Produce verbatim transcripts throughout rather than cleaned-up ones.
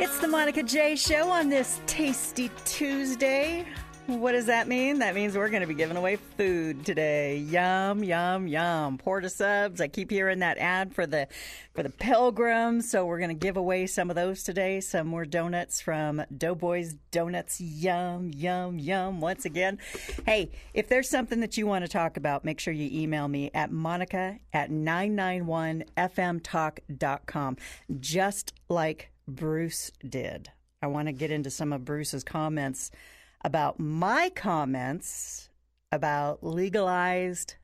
It's the Monica J Show on this Tasty Tuesday. What does that mean? That means we're going to be giving away food today. Yum, yum, yum. Porta subs. I keep hearing that ad for the for the pilgrims, so we're going to give away some of those today. Some more donuts from Doughboys Donuts. Yum, yum, yum. Once again, hey, if there's something that you want to talk about, make sure you email me at monica at nine nine one f m talk dot com, just like Bruce did. I want to get into some of Bruce's comments about my comments about legalized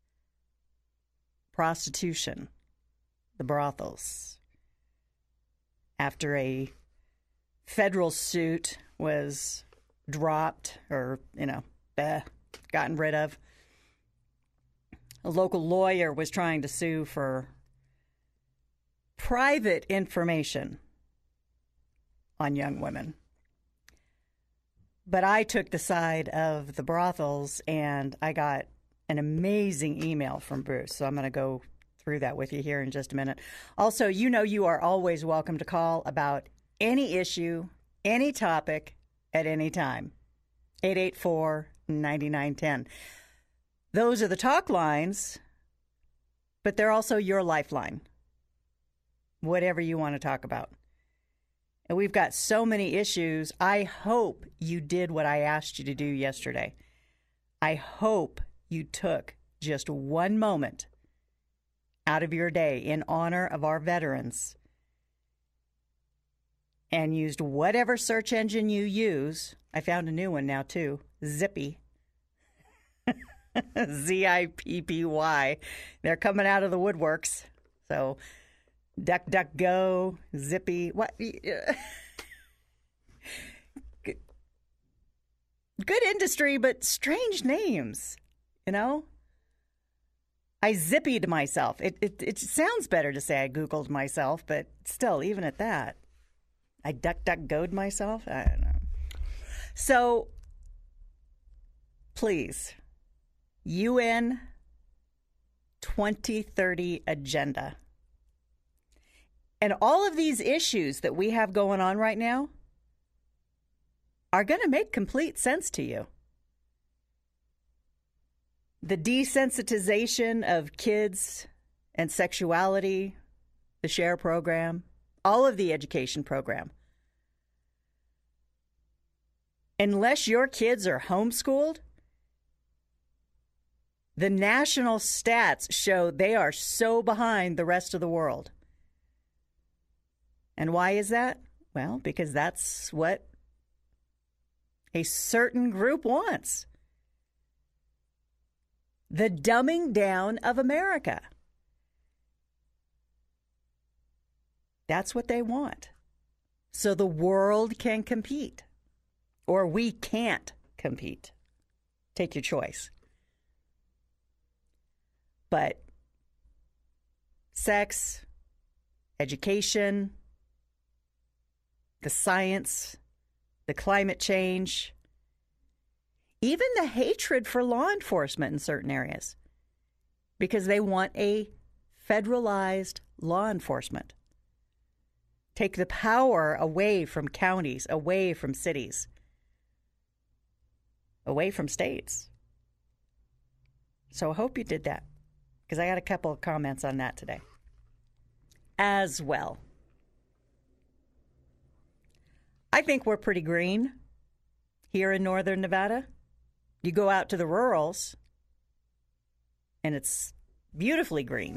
prostitution, the brothels, after a federal suit was dropped or, you know, eh, gotten rid of. A local lawyer was trying to sue for private information on young women. But I took the side of the brothels, and I got an amazing email from Bruce. So I'm going to go through that with you here in just a minute. Also, you know you are always welcome to call about any issue, any topic, at any time. eight eight four, nine nine one zero. Those are the talk lines, but they're also your lifeline. Whatever you want to talk about. And we've got so many issues. I hope you did what I asked you to do yesterday. I hope you took just one moment out of your day in honor of our veterans and used whatever search engine you use. I found a new one now, too. Zippy. Z I P P Y. They're coming out of the woodworks. So DuckDuckGo, Zippy, what? Good, good industry, but strange names, you know? I zippied myself. It, it it sounds better to say I Googled myself, but still, even at that, I DuckDuckGo'd myself? I don't know. So, please, U N twenty thirty agenda. And all of these issues that we have going on right now are going to make complete sense to you. The desensitization of kids and sexuality, the SHARE program, all of the education program. Unless your kids are homeschooled, the national stats show they are so behind the rest of the world. And why is that? Well, because that's what a certain group wants. The dumbing down of America. That's what they want. So the world can compete. Or we can't compete. Take your choice. But sex, education, the science, the climate change, even the hatred for law enforcement in certain areas, because they want a federalized law enforcement. Take the power away from counties, away from cities, away from states. So I hope you did that, because I got a couple of comments on that today as well. I think we're pretty green here in northern Nevada. You go out to the rurals, and it's beautifully green.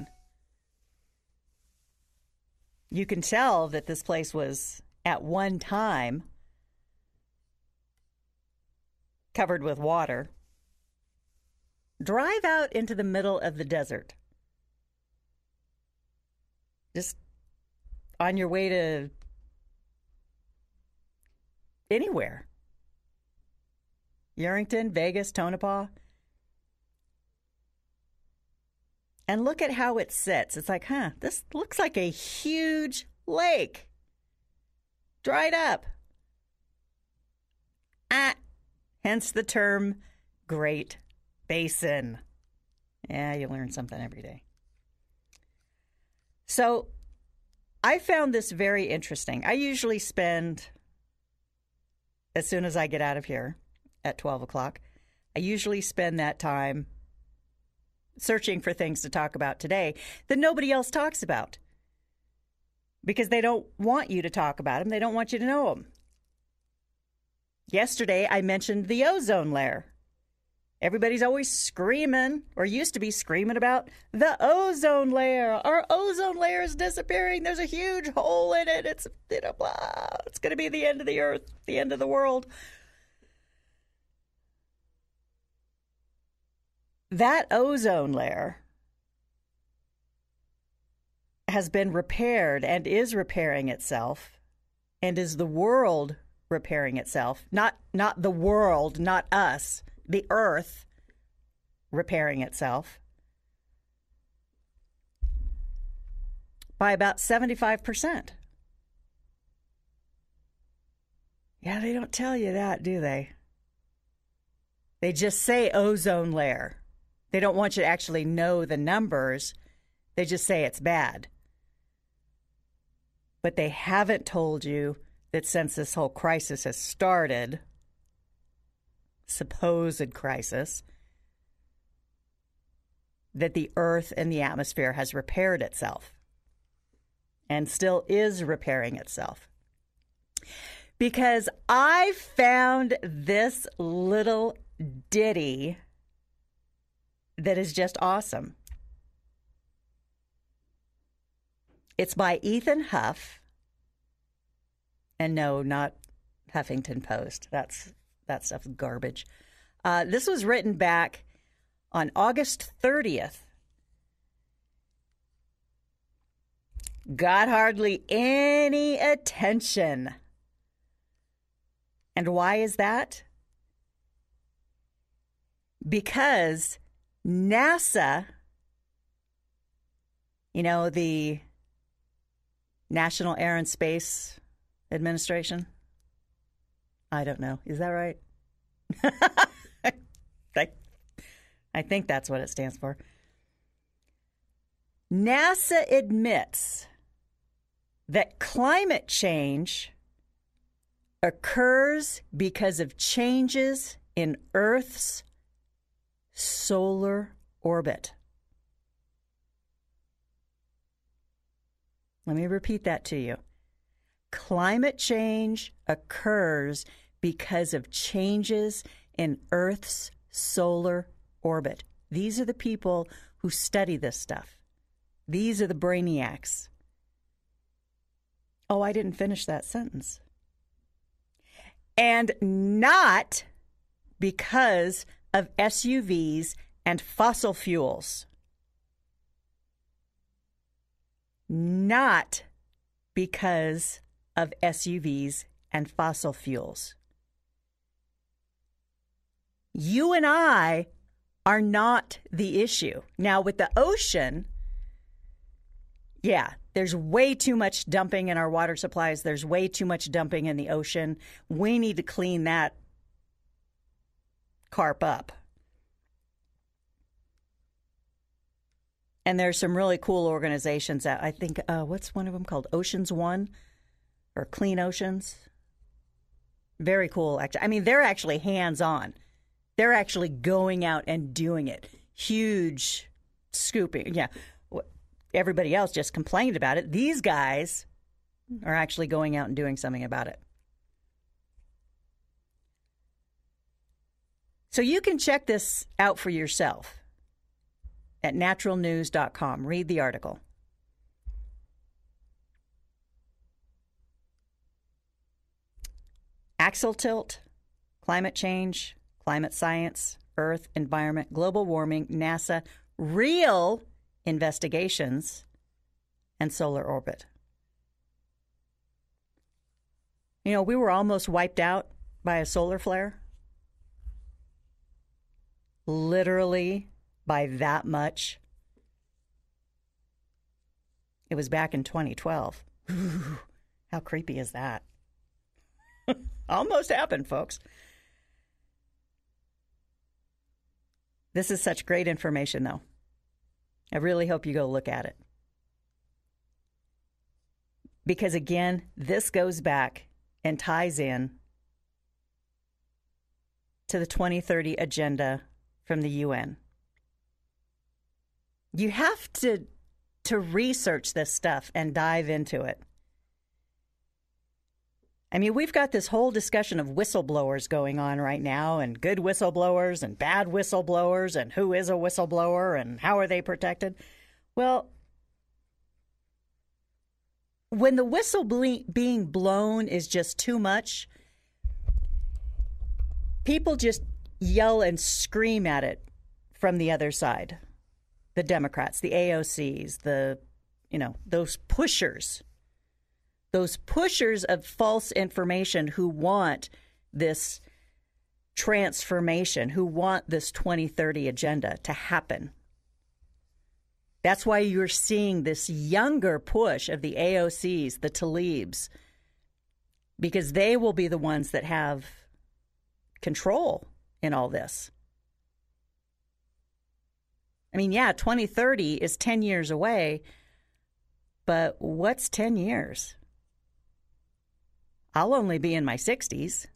You can tell that this place was, at one time, covered with water. Drive out into the middle of the desert. Just on your way to anywhere. Yerington, Vegas, Tonopah. And look at how it sits. It's like, huh, this looks like a huge lake. Dried up. Ah, hence the term Great Basin. Yeah, you learn something every day. So I found this very interesting. I usually spend, as soon as I get out of here at twelve o'clock, I usually spend that time searching for things to talk about today that nobody else talks about because they don't want you to talk about them. They don't want you to know them. Yesterday, I mentioned the ozone layer. Everybody's always screaming, or used to be screaming, about the ozone layer. Our ozone layer is disappearing. There's a huge hole in it. It's, you know, blah. It's going to be the end of the earth, the end of the world. That ozone layer has been repaired and is repairing itself, and is the world repairing itself. Not, not the world, not us. The earth repairing itself by about seventy-five percent. Yeah, they don't tell you that, do they? They just say ozone layer. They don't want you to actually know the numbers. They just say it's bad. But they haven't told you that since this whole crisis has started, supposed crisis, that the earth and the atmosphere has repaired itself and still is repairing itself. Because I found this little ditty that is just awesome. It's by Ethan Huff. And no, not Huffington Post. That's That stuff's garbage. Uh, this was written back on August thirtieth. Got hardly any attention. And why is that? Because NASA, you know, the National Air and Space Administration, I don't know. Is that right? I, I think that's what it stands for. NASA admits that climate change occurs because of changes in Earth's solar orbit. Let me repeat that to you. Climate change occurs because of changes in Earth's solar orbit. These are the people who study this stuff. These are the brainiacs. Oh, I didn't finish that sentence. And not because of S U Vs and fossil fuels. Not because of S U Vs and fossil fuels. You and I are not the issue. Now, with the ocean, yeah, there's way too much dumping in our water supplies. There's way too much dumping in the ocean. We need to clean that carp up. And there's some really cool organizations that I think, uh, what's one of them called? Oceans One or Clean Oceans? Very cool. Actually, I mean, they're actually hands-on. They're actually going out and doing it. Huge scooping. Yeah. Everybody else just complained about it. These guys are actually going out and doing something about it. So you can check this out for yourself at natural news dot com. Read the article. Axle tilt, climate change, climate science, Earth, environment, global warming, NASA, real investigations, and solar orbit. You know, we were almost wiped out by a solar flare. Literally by that much. It was back in twenty twelve. Ooh, how creepy is that? Almost happened, folks. This is such great information, though. I really hope you go look at it. Because, again, this goes back and ties in to the twenty thirty agenda from the U N. You have to, to research this stuff and dive into it. I mean, we've got this whole discussion of whistleblowers going on right now, and good whistleblowers and bad whistleblowers, and who is a whistleblower and how are they protected. Well, when the whistle ble- being blown is just too much, people just yell and scream at it from the other side. The Democrats, the A O Cs, the, you know, those pushers. Those pushers of false information who want this transformation, who want this twenty thirty agenda to happen. That's why you're seeing this younger push of the A O Cs, the Tlaibs, because they will be the ones that have control in all this. I mean, yeah, twenty thirty is ten years away, but what's ten years? I'll only be in my sixties.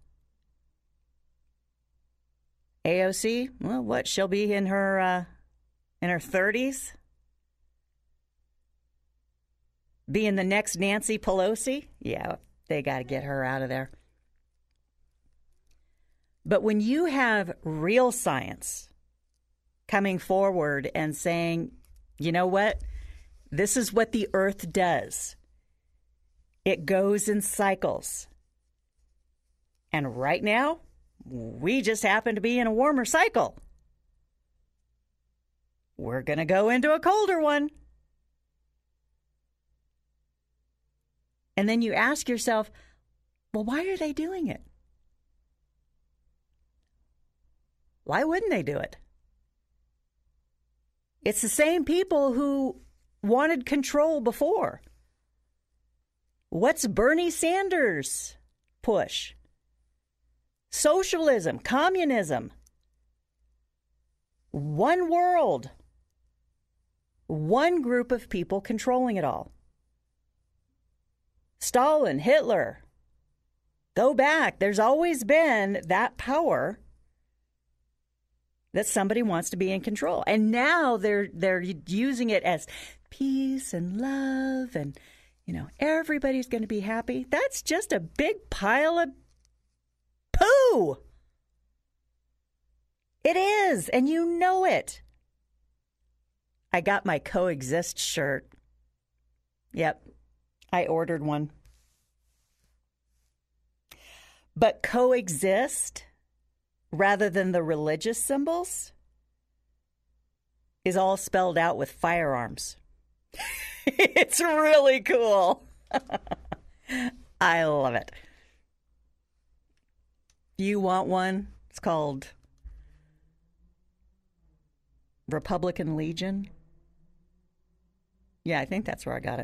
A O C, well, what? She'll be in her uh, in her thirties. Being the next Nancy Pelosi? Yeah, they got to get her out of there. But when you have real science coming forward and saying, you know what? This is what the Earth does. It goes in cycles. And right now, we just happen to be in a warmer cycle. We're going to go into a colder one. And then you ask yourself, well, why are they doing it? Why wouldn't they do it? It's the same people who wanted control before. What's Bernie Sanders' push? Socialism, communism, one world, one group of people controlling it all. Stalin, Hitler, go back. There's always been that power that somebody wants to be in control. And now they're they're using it as peace and love and, you know, everybody's going to be happy. That's just a big pile of poo. It is, and you know it. I got my Coexist shirt. Yep, I ordered one. But coexist, rather than the religious symbols, is all spelled out with firearms. It's really cool. I love it. Do you want one? It's called Republican Legion. Yeah, I think that's where I got it.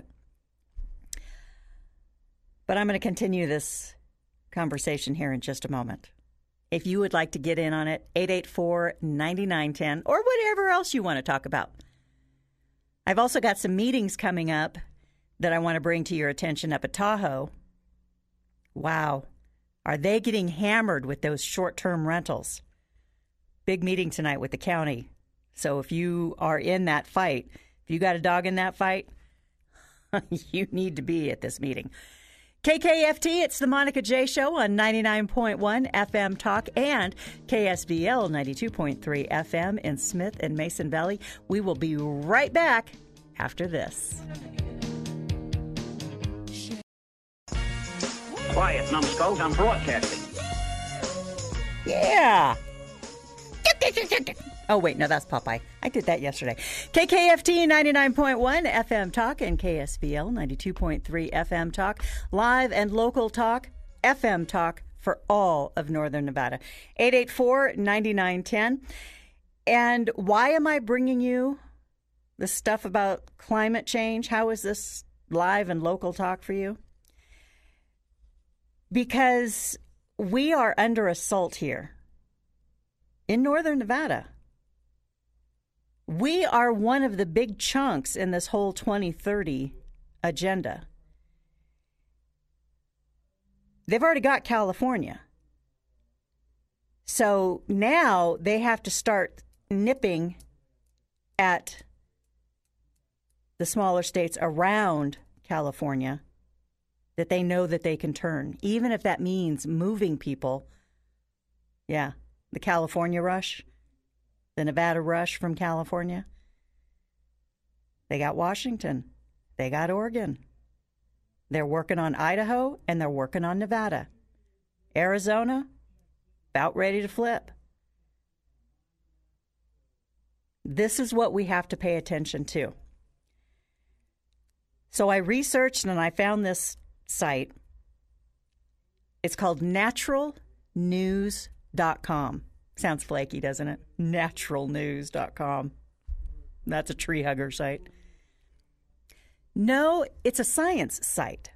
But I'm going to continue this conversation here in just a moment. If you would like to get in on it, eight eight four, nine nine one zero or whatever else you want to talk about. I've also got some meetings coming up that I want to bring to your attention up at Tahoe. Wow. Are they getting hammered with those short-term rentals? Big meeting tonight with the county. So if you are in that fight, if you got a dog in that fight, you need to be at this meeting. K K F T, it's the Monica J Show on ninety-nine point one F M Talk and K S B L ninety-two point three F M in Smith and Mason Valley. We will be right back after this. Quiet, numbskulls, I'm broadcasting. Yeah. Oh, wait, no, that's Popeye. I did that yesterday. K K F T ninety-nine point one F M Talk and K S B L ninety-two point three F M Talk. Live and local talk, F M Talk for all of Northern Nevada. eight eight four, nine nine one zero. And why am I bringing you the stuff about climate change? How is this live and local talk for you? Because we are under assault here in Northern Nevada. We are one of the big chunks in this whole twenty thirty agenda. they've already got California. So now they have to start nipping at the smaller states around California that they know that they can turn, even if that means moving people. Yeah, the California rush, the Nevada rush from California. They got Washington. They got Oregon. They're working on Idaho, and they're working on Nevada. Arizona, about ready to flip. This is what we have to pay attention to. So I researched and I found this site. It's called natural news dot com. Sounds flaky, doesn't it? natural news dot com. That's a tree hugger site. No, it's a science site.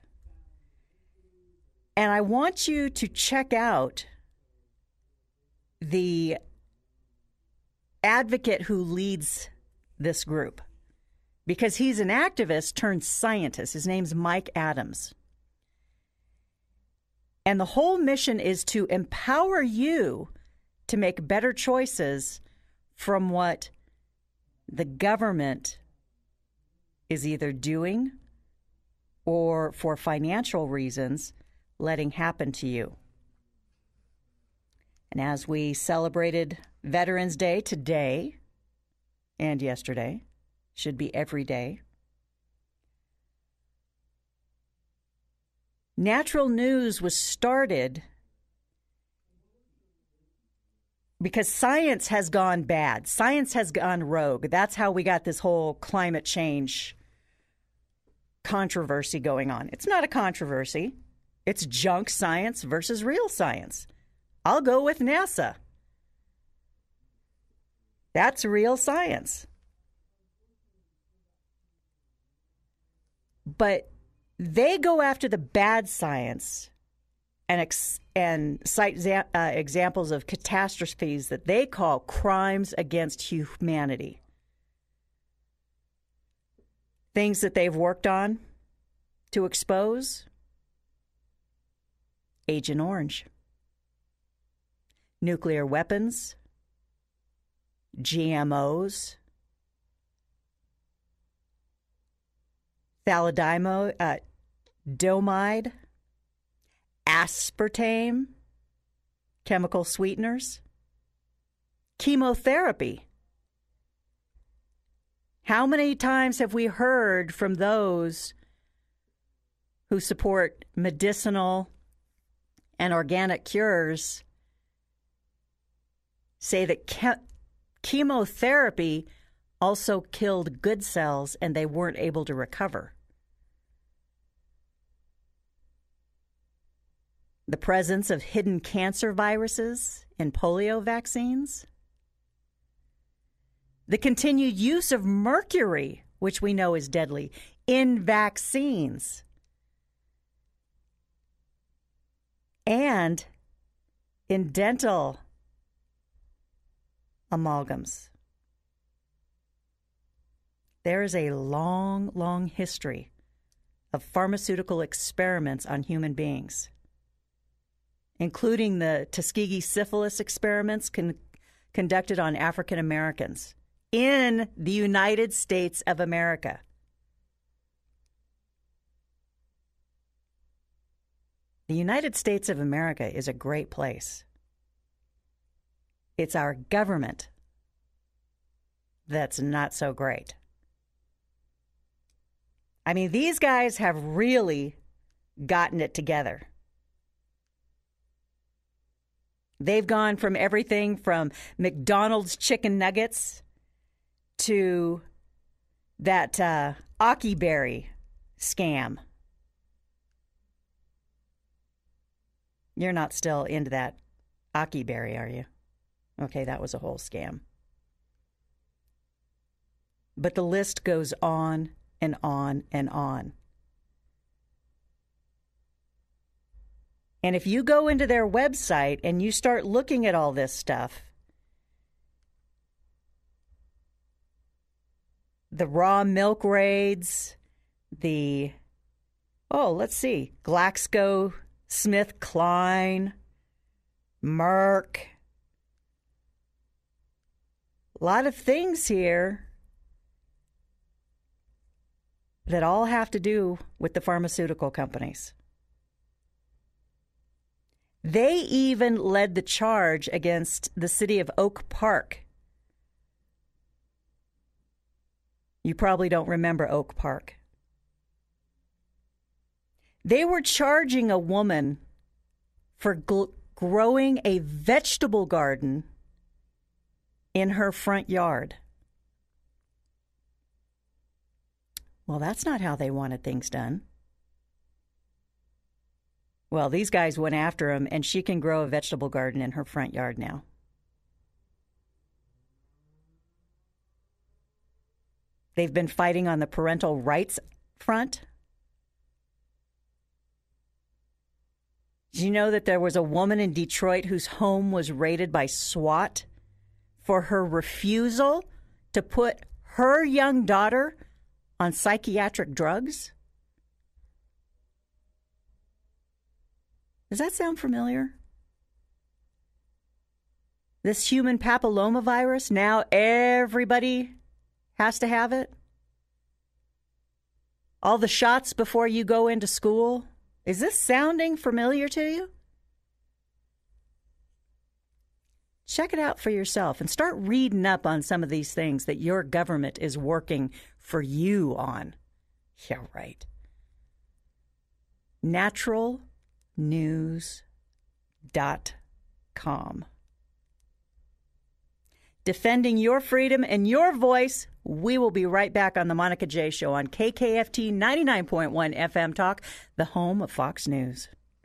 And I want you to check out the advocate who leads this group, because he's an activist turned scientist. His name's Mike Adams. And the whole mission is to empower you to make better choices from what the government is either doing or, for financial reasons, letting happen to you. And as we celebrated Veterans Day today and yesterday, should be every day, Natural News was started because science has gone bad. Science has gone rogue. That's how we got this whole climate change controversy going on. It's not a controversy. It's junk science versus real science. I'll go with NASA. That's real science. But they go after the bad science and ex- and cite za- uh, examples of catastrophes that they call crimes against humanity. Things that they've worked on to expose: Agent Orange, nuclear weapons, G M Os, thalidomide, uh, domide, aspartame, chemical sweeteners, chemotherapy. How many times have we heard from those who support medicinal and organic cures say that ke- chemotherapy also killed good cells and they weren't able to recover? The presence of hidden cancer viruses in polio vaccines. The continued use of mercury, which we know is deadly, in vaccines. And in dental amalgams. There is a long, long history of pharmaceutical experiments on human beings, including the Tuskegee syphilis experiments con- conducted on African Americans in the United States of America. The United States of America is a great place. It's our government that's not so great. I mean, these guys have really gotten it together. They've gone from everything from McDonald's chicken nuggets to that uh, Aki Berry scam. You're not still into that Aki Berry, are you? Okay, that was a whole scam. But the list goes on and on and on. And if you go into their website and you start looking at all this stuff, the raw milk raids, the, oh, let's see, Glaxo SmithKline, Merck. A lot of things here that all have to do with the pharmaceutical companies. They even led the charge against the city of Oak Park. You probably don't remember Oak Park. They were charging a woman for gl- growing a vegetable garden in her front yard. Well, that's not how they wanted things done. Well, these guys went after him, and she can grow a vegetable garden in her front yard now. They've been fighting on the parental rights front. Did you know that there was a woman in Detroit whose home was raided by SWAT for her refusal to put her young daughter on psychiatric drugs? Does that sound familiar? This human papillomavirus, now everybody has to have it? All the shots before you go into school? Is this sounding familiar to you? Check it out for yourself and start reading up on some of these things that your government is working for you on. Yeah, right. natural news dot com. Defending your freedom and your voice. We will be right back on the Monica J. Show on K K F T ninety-nine point one F M Talk, the home of Fox News.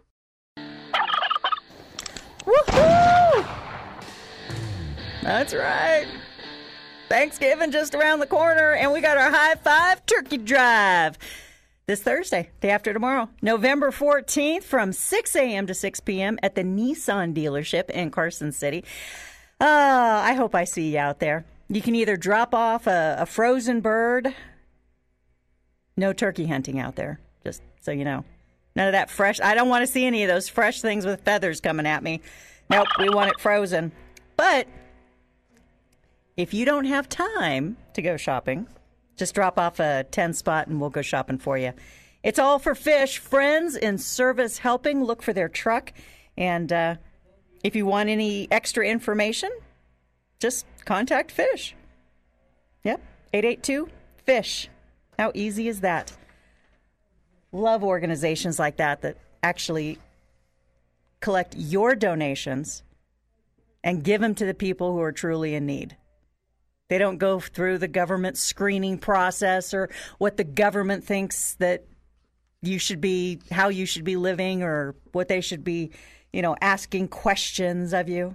Woohoo! That's right. Thanksgiving just around the corner, and we got our high five turkey drive this Thursday, day after tomorrow, November fourteenth, from six a.m. to six p.m. at the Nissan dealership in Carson City. Uh, I hope I see you out there. You can either drop off a, a frozen bird. No turkey hunting out there, just so you know. None of that fresh. I don't want to see any of those fresh things with feathers coming at me. Nope, we want it frozen. But if you don't have time to go shopping, just drop off a ten spot and we'll go shopping for you. It's all for Fish. Friends in Service Helping. Look for their truck. And uh, if you want any extra information, just contact Fish. Yep, eight eight two FISH. How easy is that? Love organizations like that that actually collect your donations and give them to the people who are truly in need. They don't go through the government screening process or what the government thinks that you should be, how you should be living, or what they should be, you know, asking questions of you.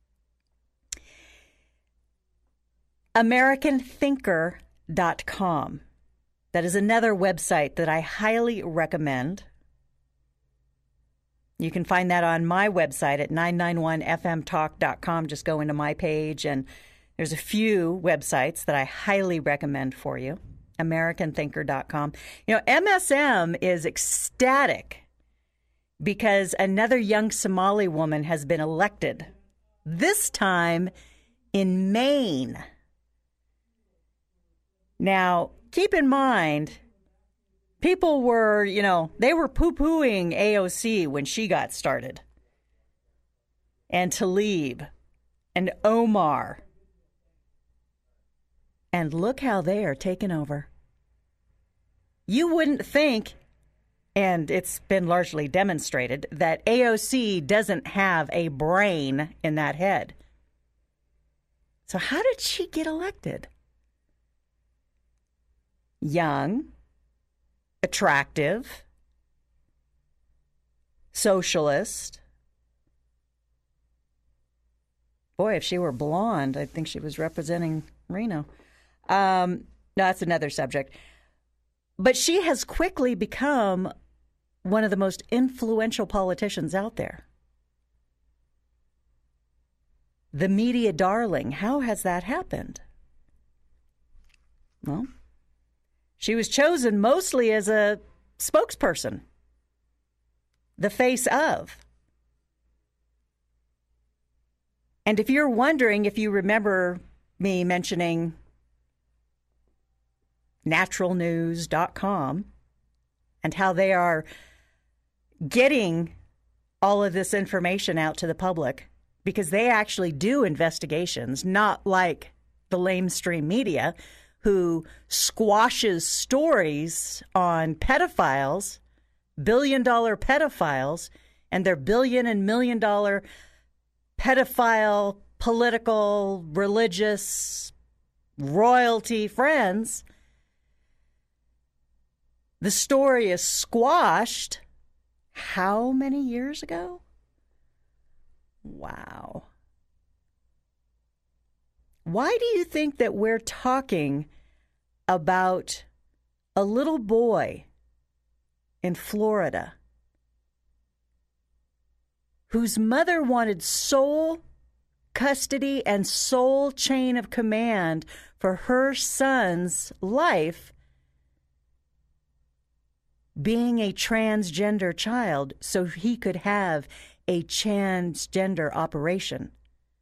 American Thinker dot com. That is another website that I highly recommend. You can find that on my website at nine nine one F M talk dot com. Just go into my page, and there's a few websites that I highly recommend for you. American Thinker dot com. You know, M S M is ecstatic because another young Somali woman has been elected, this time in Maine. Now, keep in mind, people were, you know, they were poo-pooing A O C when she got started. And Tlaib and Omar. And look how they are taking over. You wouldn't think, and it's been largely demonstrated, that A O C doesn't have a brain in that head. So how did she get elected? Young, attractive, socialist. Boy, if she were blonde, I think she was representing Reno. Um, no, that's another subject. But she has quickly become one of the most influential politicians out there. The media darling. How has that happened? Well, she was chosen mostly as a spokesperson. the face of. And if you're wondering, if you remember me mentioning natural news dot com and how they are getting all of this information out to the public, because they actually do investigations, not like the lamestream media who squashes stories on pedophiles, billion dollar pedophiles, and their billion and million dollar pedophile, political, religious, royalty friends. The story is squashed how many years ago? Wow. Why do you think that we're talking about a little boy in Florida whose mother wanted sole custody and sole chain of command for her son's life, being a transgender child, so he could have a transgender operation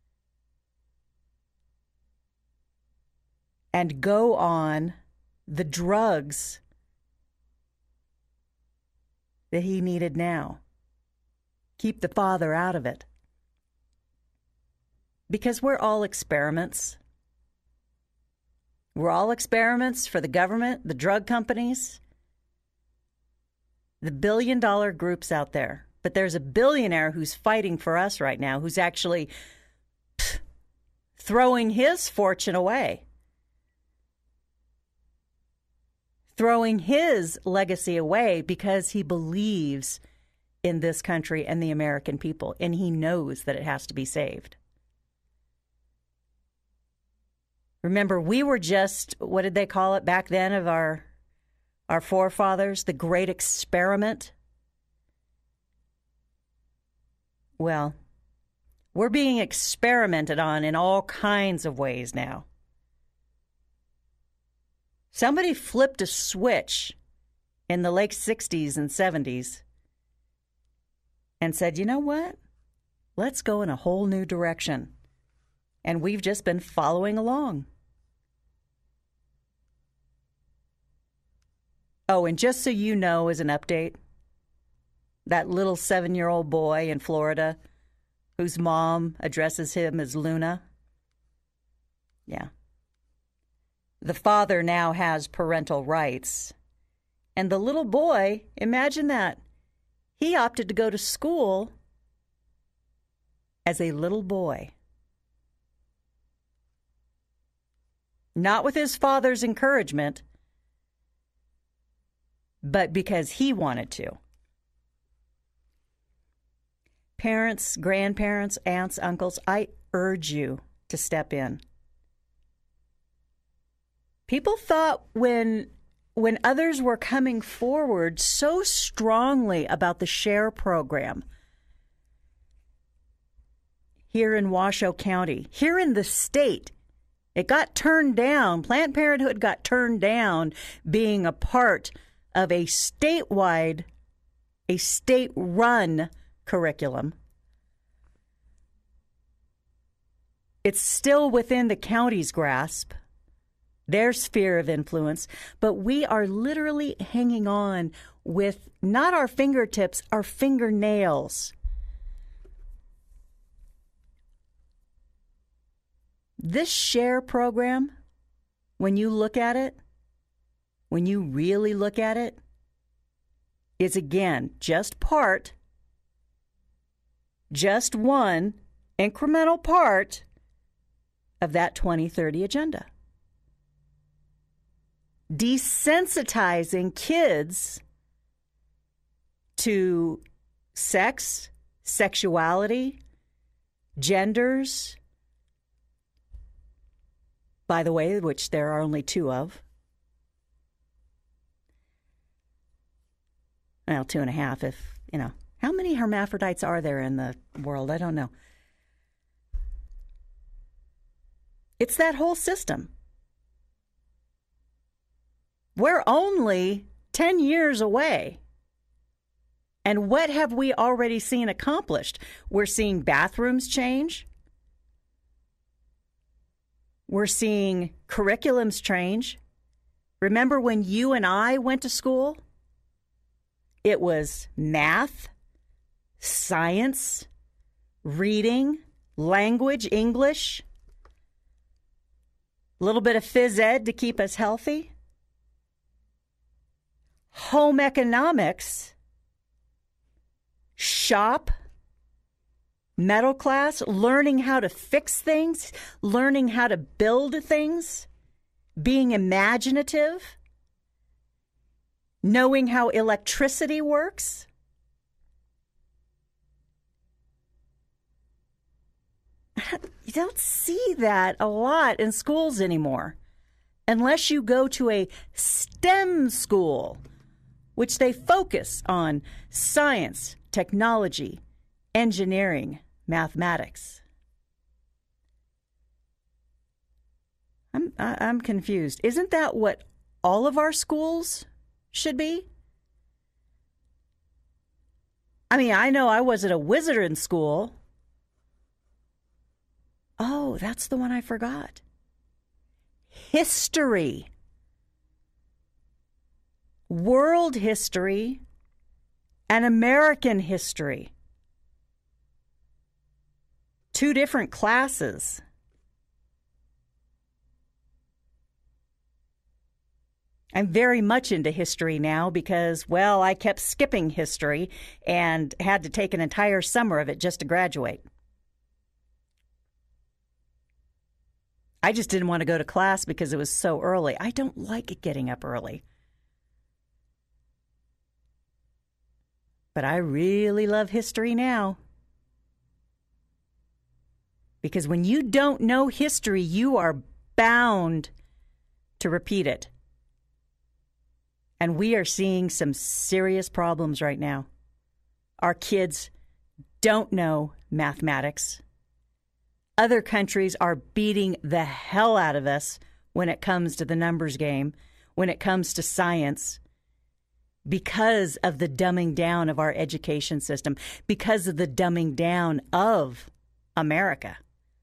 and go on the drugs that he needed now? Keep the father out of it. Because we're all experiments. We're all experiments for the government, the drug companies, the billion dollar groups out there. But there's a billionaire who's fighting for us right now, who's actually pff, throwing his fortune away, throwing his legacy away because he believes in this country and the American people, and he knows that it has to be saved. Remember, we were just, what did they call it back then of our our forefathers? The great experiment. Well, we're being experimented on in all kinds of ways now. Somebody flipped a switch in the late sixties and seventies and said, you know what? Let's go in a whole new direction. And we've just been following along. Oh, and just so you know, as an update, that little seven-year-old boy in Florida whose mom addresses him as Luna, yeah. The father now has parental rights. And the little boy, imagine that, he opted to go to school as a little boy. Not with his father's encouragement, but because he wanted to. Parents, grandparents, aunts, uncles, I urge you to step in. People thought when when others were coming forward so strongly about the SHARE program here in Washoe County, here in the state, it got turned down. Planned Parenthood got turned down being a part of a statewide, a state-run curriculum. It's still within the county's grasp, their sphere of influence, but we are literally hanging on with not our fingertips, our fingernails. This SHARE program, when you look at it, when you really look at it, is again just part, just one incremental part of that twenty thirty agenda. Desensitizing kids to sex, sexuality, genders, by the way, which there are only two of. Well, two and a half if, you know. How many hermaphrodites are there in the world? I don't know. It's that whole system. We're only ten years away. And what have we already seen accomplished? We're seeing bathrooms change. We're seeing curriculums change. Remember when you and I went to school? It was math, science, reading, language, English, a little bit of phys ed to keep us healthy, home economics, shop, middle class, learning how to fix things, learning how to build things, being imaginative, knowing how electricity works. You don't see that a lot in schools anymore, unless you go to a STEM school, which they focus on science, technology, engineering, mathematics. I'm I'm confused. Isn't that what all of our schools should be? I mean, I know I wasn't a wizard in school. Oh, that's the one I forgot. History. World history and American history. Two different classes. I'm very much into history now because, well, I kept skipping history and had to take an entire summer of it just to graduate. I just didn't want to go to class because it was so early. I don't like getting up early. But I really love history now. Because when you don't know history, you are bound to repeat it. And we are seeing some serious problems right now. Our kids don't know mathematics. Other countries are beating the hell out of us when it comes to the numbers game, when it comes to science, because of the dumbing down of our education system, because of the dumbing down of America.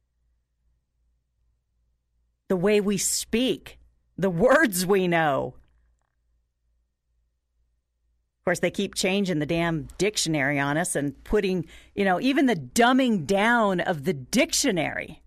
The way we speak, the words we know. Of course, they keep changing the damn dictionary on us and putting, you know, even the dumbing down of the dictionary.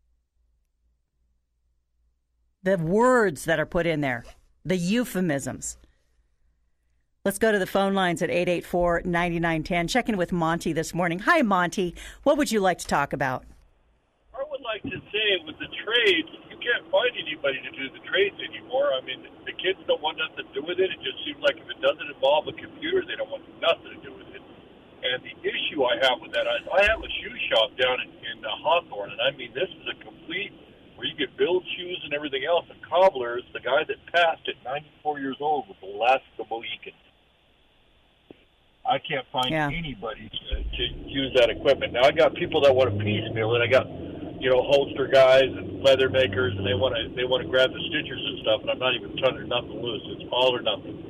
The words that are put in there, the euphemisms. Let's go to the phone lines at eight eight four, nine nine one zero. Check in with Monty this morning. Hi, Monty. What would you like to talk about? I would like to say with the trades, you can't find anybody to do the trades anymore. I mean, the kids don't want nothing to do with it. It just seems like if it doesn't involve a computer, they don't want nothing to do with it. And the issue I have with that, I, I have a shoe shop down in, in uh, Hawthorne, and I mean, this is a complete, where you can build shoes and everything else. And Cobbler's, the guy that passed at ninety-four years old, was the last of the Mohicans. I can't find yeah. anybody to, to use that equipment. Now, I got people that want to piecemeal it. I got, you know, holster guys and leather makers, and they want to they want to grab the stitchers and stuff, and I'm not even turning nothing loose. It's all or nothing.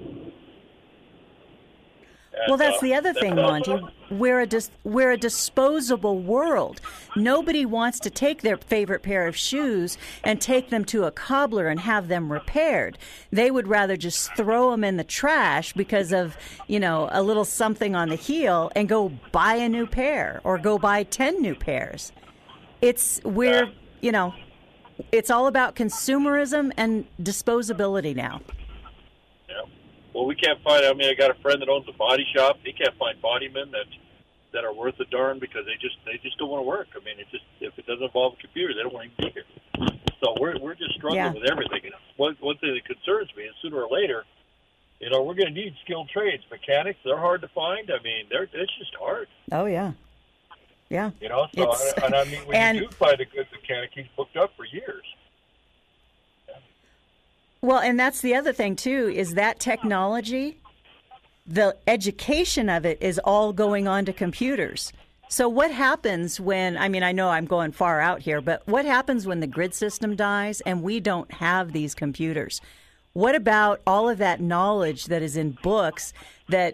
And, well, that's uh, the other thing, Monty. We're a dis- we're a disposable world. Nobody wants to take their favorite pair of shoes and take them to a cobbler and have them repaired. They would rather just throw them in the trash because of, you know, a little something on the heel and go buy a new pair or go buy ten new pairs. It's we're, you know, it's all about consumerism and disposability now. Yeah. Well, we can't find. I mean, I got a friend that owns a body shop. He can't find bodymen that that are worth a darn because they just they just don't want to work. I mean, it just if it doesn't involve a computer, they don't want to be here. So we're we're just struggling yeah. with everything. And one one thing that concerns me is sooner or later, you know, we're going to need skilled trades. Mechanics, they're hard to find. I mean, they're it's just hard. Oh yeah. Yeah. You know, so it's, and I mean, when and, you do find a good mechanic, he's booked up for years. Yeah. Well, and that's the other thing too, is that technology, the education of it is all going on to computers. So what happens when, I mean, I know I'm going far out here, but what happens when the grid system dies and we don't have these computers? What about all of that knowledge that is in books that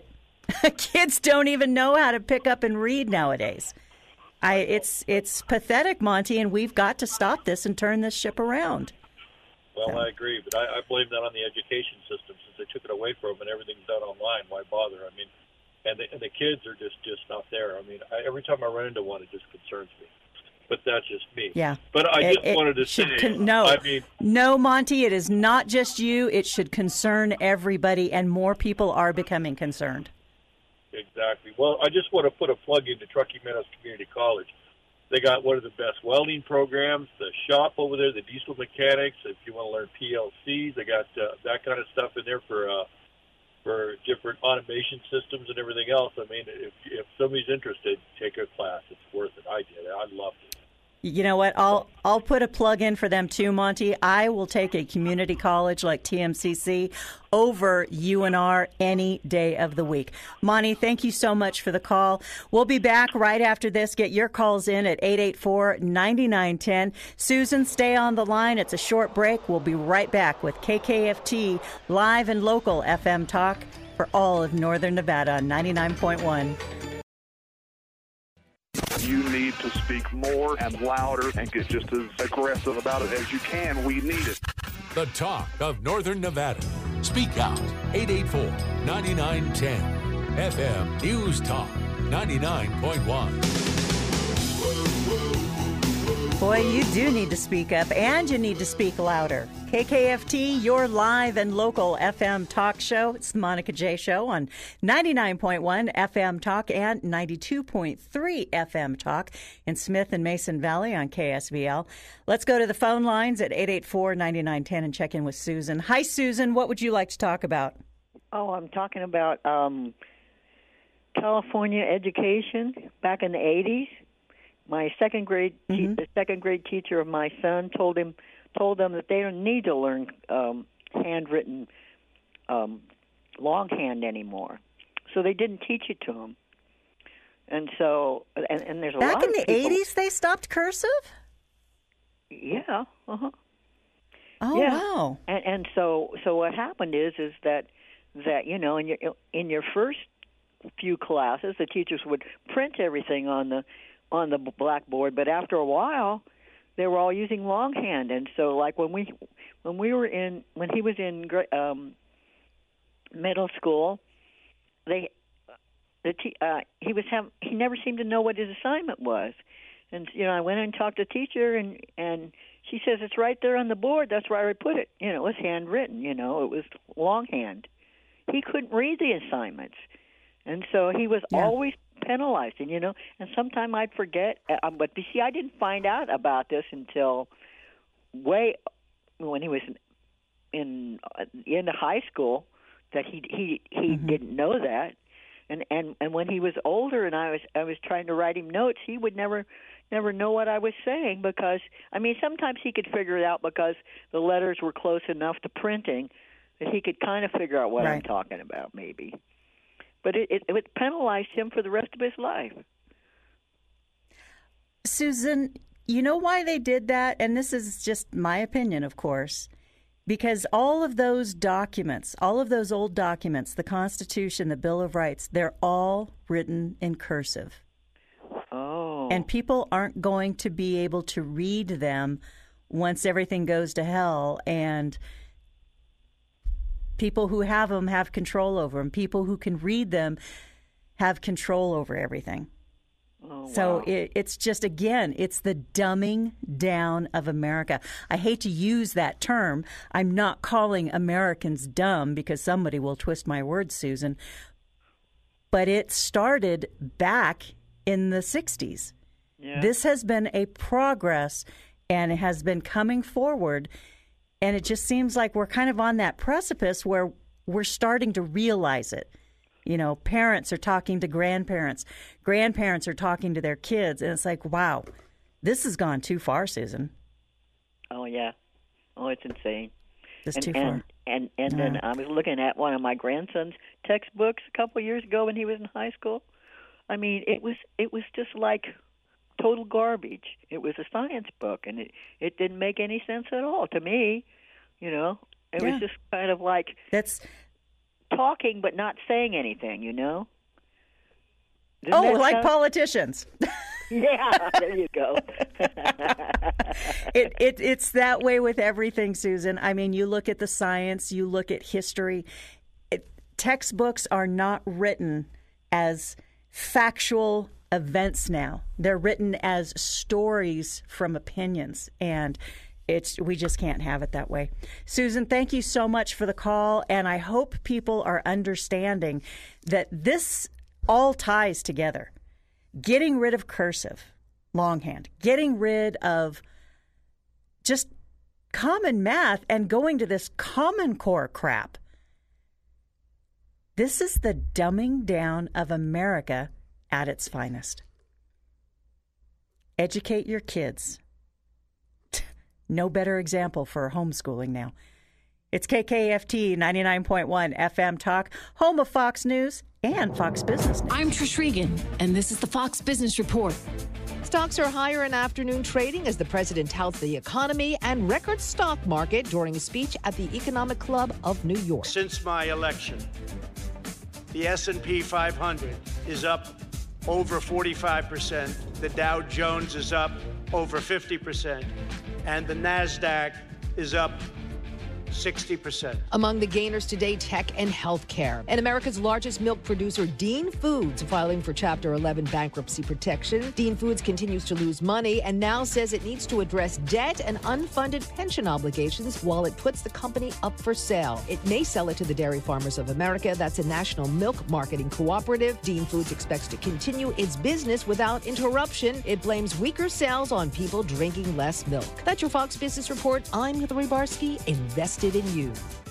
Kids don't even know how to pick up and read nowadays. I, it's it's pathetic, Monty, and we've got to stop this and turn this ship around. Well, So. I agree, but I, I blame that on the education system since they took it away from them and everything's done online. Why bother? I mean, and the, and the kids are just, just not there. I mean, I, every time I run into one, it just concerns me. But that's just me. Yeah. But I It- just it wanted to should say, con- no, I mean, no, Monty, it is not just you. It should concern everybody, and more people are becoming concerned. exactly. Well, I just want to put a plug into Truckee Meadows Community College. They got one of the best welding programs, the shop over there, the diesel mechanics. If you want to learn P L Cs, they got uh, that kind of stuff in there for uh, for different automation systems and everything else. I mean, if if somebody's interested, take a class. It's worth it. I did. I loved it. You know what? I'll I'll put a plug in for them too, Monty. I will take a community college like T M C C over U N R any day of the week. Monty, thank you so much for the call. We'll be back right after this. Get your calls in at eight eight four, nine nine one zero. Susan, stay on the line. It's a short break. We'll be right back with K K F T live and local F M talk for all of Northern Nevada on ninety-nine point one. You need to speak more and louder and get just as aggressive about it as you can. We need it. The talk of Northern Nevada. Speak out. eight eight four, nine nine one zero. F M News Talk ninety-nine point one. Boy, you do need to speak up, and you need to speak louder. K K F T, your live and local F M talk show. It's the Monica J Show on ninety-nine point one F M Talk and ninety-two point three F M Talk in Smith and Mason Valley on K S V L. Let's go to the phone lines at eight eight four, nine nine one zero and check in with Susan. Hi, Susan. What would you like to talk about? Oh, I'm talking about um, California education back in the eighties. My second grade, te- Mm-hmm. the second grade teacher of my son told him, told them that they don't need to learn um, handwritten um, longhand anymore. So they didn't teach it to them. And so, and, and there's a Back lot in of the people, eighties, they stopped cursive? Yeah. Uh-huh. Oh, Yeah. wow. And and so so what happened is is that that you know in your in your first few classes the teachers would print everything on the on the blackboard, but after a while they were all using longhand. And so like when we when we were in when he was in um, middle school, they the te- uh, he was have he never seemed to know what his assignment was. And you know I went and talked to the teacher and and she says, it's right there on the board. That's where I put it. You know, it was handwritten. You know, it was longhand. He couldn't read the assignments. And so he was Yeah. always penalized. And, you know, and sometime I'd forget. Uh, but, you see, I didn't find out about this until way when he was in, in uh, the end of high school, that he he, he Mm-hmm. didn't know that. And, and and when he was older and I was I was trying to write him notes, he would never never know what I was saying because, I mean, sometimes he could figure it out because the letters were close enough to printing that he could kind of figure out what I'm Right. talking about maybe. But it, it, it penalized him for the rest of his life. Susan, you know why they did that? And this is just my opinion, of course. Because all of those documents, all of those old documents, the Constitution, the Bill of Rights, they're all written in cursive. Oh. And people aren't going to be able to read them once everything goes to hell. And people who have them have control over them. People who can read them have control over everything. Oh, So wow. it, it's just, again, it's the dumbing down of America. I hate to use that term. I'm not calling Americans dumb because somebody will twist my words, Susan. But it started back in the sixties. Yeah. This has been a progress and it has been coming forward. And it just seems like we're kind of on that precipice where we're starting to realize it. You know, parents are talking to grandparents. Grandparents are talking to their kids. And it's like, wow, this has gone too far, Susan. Oh, yeah. Oh, it's insane. It's and, too and, far. And, and then Yeah. I was looking at one of my grandson's textbooks a couple of years ago when he was in high school. I mean, it was it was just like total garbage. It was a science book, and it, it didn't make any sense at all to me. You know, it Yeah. was just kind of like That's talking but not saying anything, you know? Doesn't Oh, that like sound- politicians. Yeah, there you go. it, it it's that way with everything, Susan. I mean, you look at the science, you look at history. It, textbooks are not written as factual events now. They're written as stories from opinions, and it's we just can't have it that way. Susan, thank you so much for the call, and I hope people are understanding that this all ties together. Getting rid of cursive, longhand, getting rid of just common math and going to this Common Core crap. This is the dumbing down of America at its finest. Educate your kids. No better example for homeschooling now. It's K K F T ninety-nine point one F M Talk, home of Fox News and Fox Business News. I'm Trish Regan, and this is the Fox Business Report. Stocks are higher in afternoon trading as the president touts the economy and record stock market during a speech at the Economic Club of New York. Since my election, the S and P five hundred is up over forty-five percent. The Dow Jones is up over fifty percent. And the NASDAQ is up sixty percent. Among the gainers today, tech and healthcare. And America's largest milk producer, Dean Foods, filing for Chapter eleven bankruptcy protection. Dean Foods continues to lose money and now says it needs to address debt and unfunded pension obligations while it puts the company up for sale. It may sell it to the Dairy Farmers of America. That's a national milk marketing cooperative. Dean Foods expects to continue its business without interruption. It blames weaker sales on people drinking less milk. That's your Fox Business Report. I'm Hillary Barsky, invested in you.